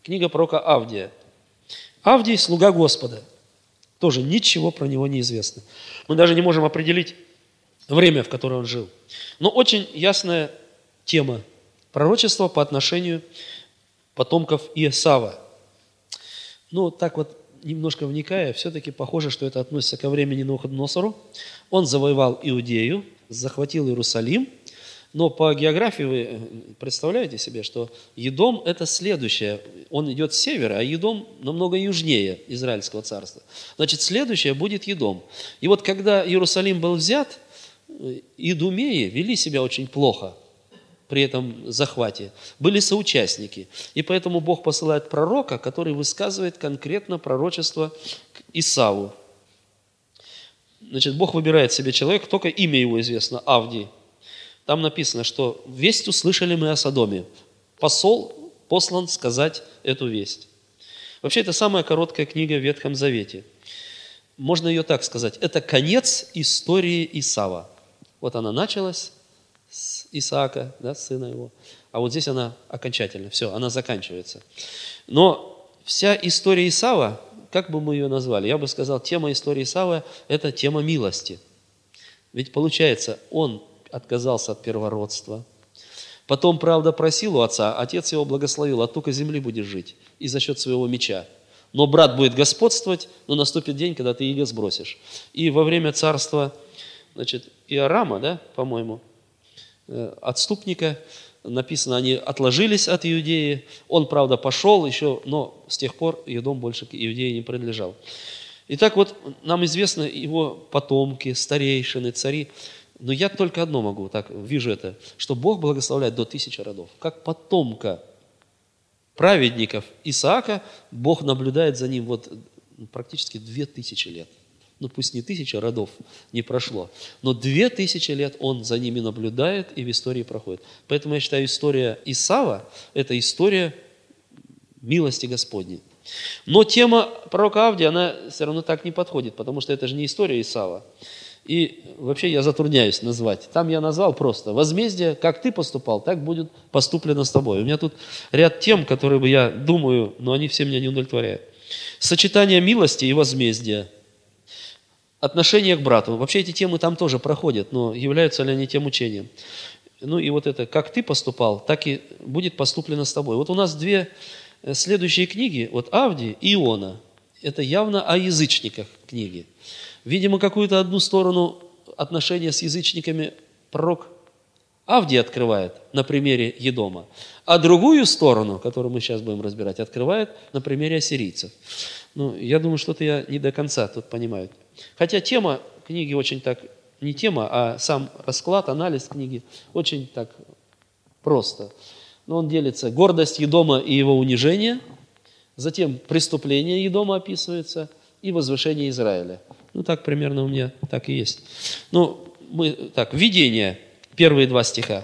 Книга пророка Авдия. Авдий – слуга Господа. Тоже ничего про него не известно. Мы даже не можем определить время, в которое он жил. Но очень ясная тема пророчества по отношению потомков Иесава. Ну, так вот, немножко вникая, все-таки похоже, что это относится ко времени Навуходоносору. Он завоевал Иудею, захватил Иерусалим, но по географии вы представляете себе, что Едом – это следующее. Он идет с севера, а Едом намного южнее Израильского царства. Значит, следующее будет Едом. И вот когда Иерусалим был взят, идумеи вели себя очень плохо при этом захвате. Были соучастники. И поэтому Бог посылает пророка, который высказывает конкретно пророчество к Исаву. Значит, Бог выбирает себе человека, только имя его известно – Авдий. Там написано, что весть услышали мы о Содоме. Посол послан сказать эту весть. Вообще, это самая короткая книга в Ветхом Завете. Можно ее так сказать. Это конец истории Исава. Вот она началась с Исаака, да, сына его. А вот здесь она окончательно. Все, она заканчивается. Но вся история Исава, как бы мы ее назвали? Я бы сказал, тема истории Исава – это тема милости. Ведь получается, он отказался от первородства. Потом, правда, просил у отца, отец его благословил, от тука земли будешь жить, и за счет своего меча. Но брат будет господствовать, но наступит день, когда ты иго сбросишь. И во время царства, значит, Иорама, да, по-моему, отступника, написано, они отложились от Иудеи. Он, правда, пошел еще, но с тех пор Едом больше к Иудее не принадлежал. Итак, вот нам известны его потомки, старейшины, цари. Но я только одно могу, так вижу это, что Бог благословляет до 1000 родов. Как потомка праведников Исаака, Бог наблюдает за ним вот практически 2000 лет. Ну пусть не 1000 родов не прошло, но 2000 лет Он за ними наблюдает и в истории проходит. Поэтому я считаю, история Исава – это история милости Господней. Но тема пророка Авдия, она все равно так не подходит, потому что это же не история Исава. И вообще я затрудняюсь назвать. Там я назвал просто возмездие, как ты поступал, так будет поступлено с тобой. У меня тут ряд тем, которые бы я думаю, но они все меня не удовлетворяют. Сочетание милости и возмездия. Отношение к брату. Вообще эти темы там тоже проходят, но являются ли они тем учением? Ну и вот это, как ты поступал, так и будет поступлено с тобой. Вот у нас две следующие книги, вот Авдий и Иона. Это явно о язычниках книги. Видимо, какую-то одну сторону отношения с язычниками пророк Авдий открывает на примере Едома, а другую сторону, которую мы сейчас будем разбирать, открывает на примере ассирийцев. Ну, я думаю, что-то я не до конца тут понимаю. Хотя тема книги очень так, не тема, а сам расклад, анализ книги очень так просто. Но он делится: гордость Едома и его унижение, затем преступление Едома описывается и возвышение Израиля. Ну, так примерно у меня так и есть. Ну, мы так, введение, первые 2 стиха.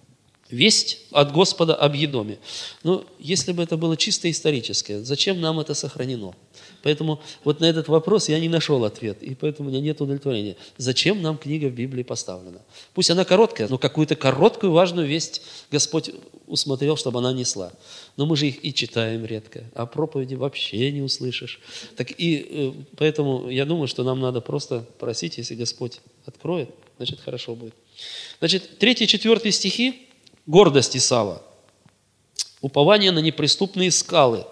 Весть от Господа об Едоме. Ну, если бы это было чисто историческое, зачем нам это сохранено? Поэтому вот на этот вопрос я не нашел ответ, и поэтому у меня нет удовлетворения. Зачем нам книга в Библии поставлена? Пусть она короткая, но какую-то короткую важную весть Господь усмотрел, чтобы она несла. Но мы же их и читаем редко, а проповеди вообще не услышишь. Так и поэтому я думаю, что нам надо просто просить, если Господь откроет, значит хорошо будет. Значит, 3-4 стихи. Гордость Исава. Упование на неприступные скалы.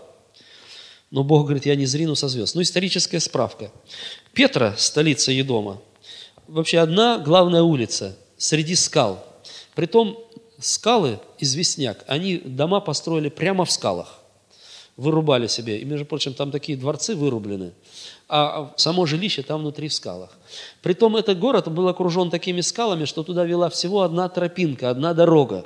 Но Бог говорит, я не зрину со звезд. Ну, историческая справка. Петра, столица Едома, вообще одна главная улица среди скал. Притом скалы, известняк, они дома построили прямо в скалах. Вырубали себе. И, между прочим, там такие дворцы вырублены. А само жилище там внутри в скалах. Притом этот город был окружен такими скалами, что туда вела всего одна тропинка, одна дорога.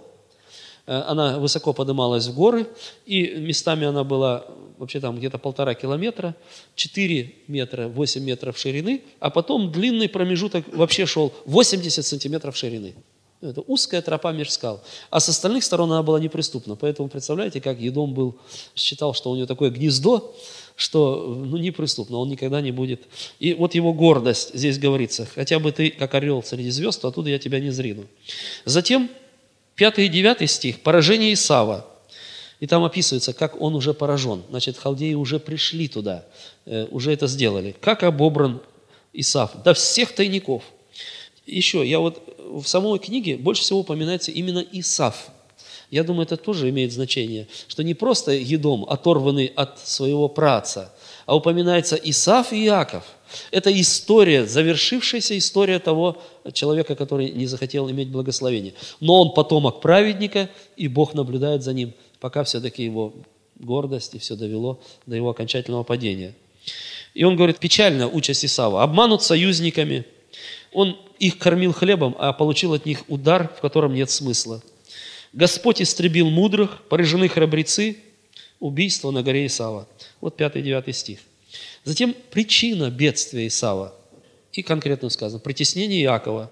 Она высоко поднималась в горы, и местами она была вообще там где-то 1,5 километра, 4 метра, 8 метров ширины, а потом длинный промежуток вообще шел 80 сантиметров ширины. Это узкая тропа меж скал. А с остальных сторон она была неприступна. Поэтому представляете, как Едом считал, что у него такое гнездо, что неприступно, он никогда не будет. И вот его гордость, здесь говорится, хотя бы ты, как орел среди звезд, то оттуда я тебя не зрину. Затем 5 и 9 стих, поражение Исава. И там описывается, как он уже поражен. Значит, халдеи уже пришли туда, уже это сделали. Как обобран Исав до всех тайников. Еще, я вот в самой книге больше всего упоминается именно Исав. Я думаю, это тоже имеет значение, что не просто Едом, оторванный от своего праотца, а упоминается Исав и Иаков. Это история, завершившаяся история того человека, который не захотел иметь благословения. Но он потомок праведника, и Бог наблюдает за ним, пока все-таки его гордость и все довело до его окончательного падения. И он говорит, печальна участь Исава. Обманут союзниками. Он их кормил хлебом, а получил от них удар, в котором нет смысла. Господь истребил мудрых, поражены храбрецы, убийство на горе Исава. Вот 5-9 стих. Затем причина бедствия Исава. И конкретно сказано, притеснение Иакова.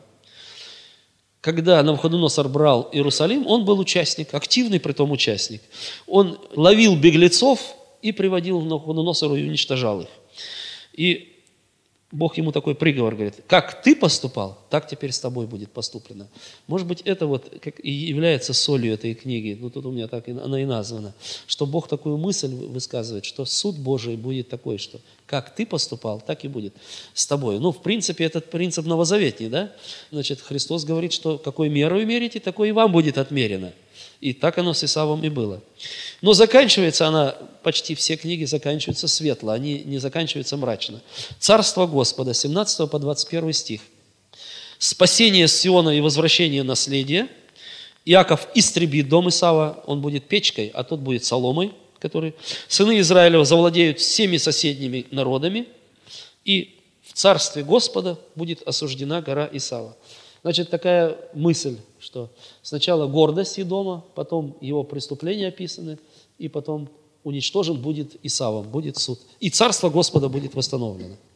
Когда Навуходоносор брал Иерусалим, он был участник, активный притом участник. Он ловил беглецов и приводил к Навуходоносору и уничтожал их. И Бог ему такой приговор говорит, как ты поступал, так теперь с тобой будет поступлено. Может быть, это вот как и является солью этой книги, ну тут у меня так она и названа, что Бог такую мысль высказывает, что суд Божий будет такой, что как ты поступал, так и будет с тобой. Ну, в принципе, этот принцип новозаветний, да? Значит, Христос говорит, что какой мерою мерите, такой и вам будет отмерено. И так оно с Исавом и было. Но заканчивается она, почти все книги заканчиваются светло, они не заканчиваются мрачно. Царство Господа, 17 по 21 стих. Спасение Сиона и возвращение наследия. Иаков истребит дом Исава, он будет печкой, а тот будет соломой, который... Сыны Израилева завладеют всеми соседними народами, и в царстве Господа будет осуждена гора Исава. Значит, такая мысль, что сначала гордость Едома, потом его преступления описаны, и потом уничтожен будет Исавом, будет суд. И царство Господа будет восстановлено.